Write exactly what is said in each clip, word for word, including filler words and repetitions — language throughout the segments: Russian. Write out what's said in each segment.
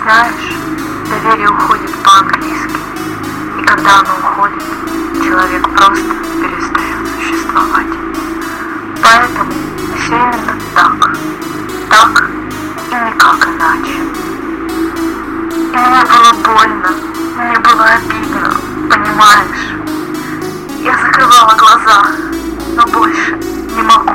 Знаешь, доверие уходит по-английски, и когда оно уходит, человек просто перестает существовать. Поэтому все именно так, так и никак иначе. И мне было больно, мне было обидно, понимаешь? Я закрывала глаза, но больше не могу.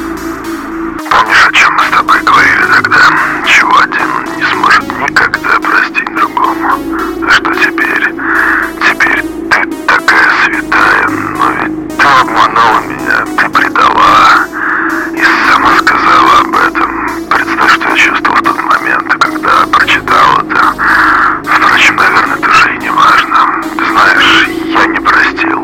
Помнишь, о чем мы с тобой говорили тогда? Чего один не сможет никогда простить другому. А что теперь? Теперь ты такая святая, но ведь ты обманула меня, ты предала. И сама сказала об этом. Представь, что я чувствовал в тот момент, когда прочитал это. Впрочем, наверное, это уже и не важно. Ты знаешь, я не простил.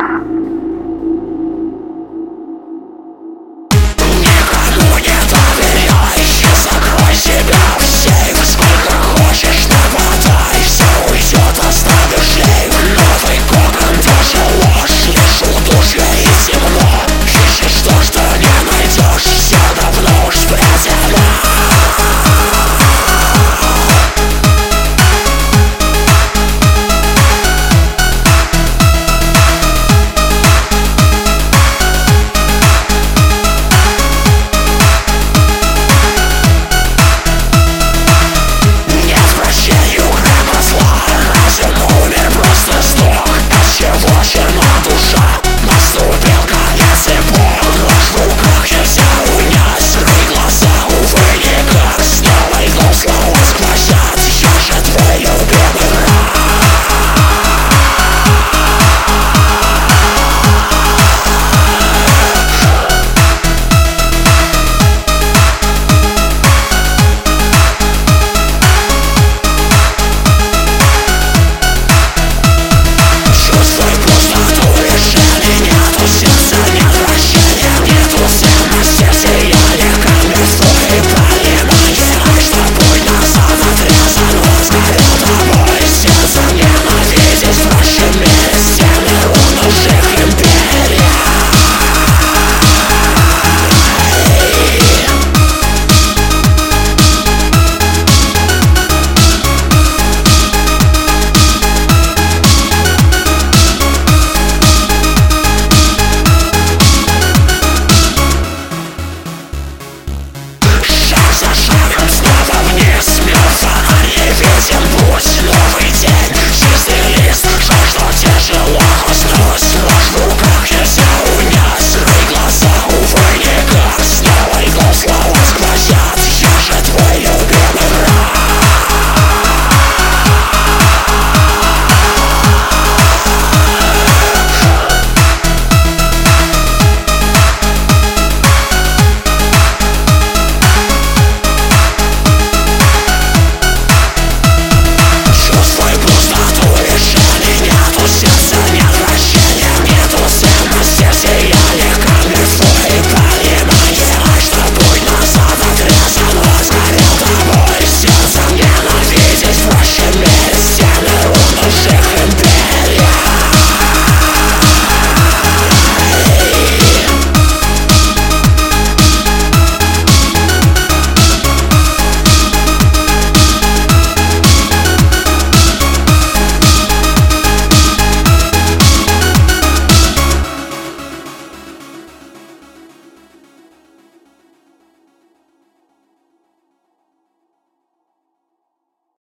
За шагом снова вниз, мертво, а не видим.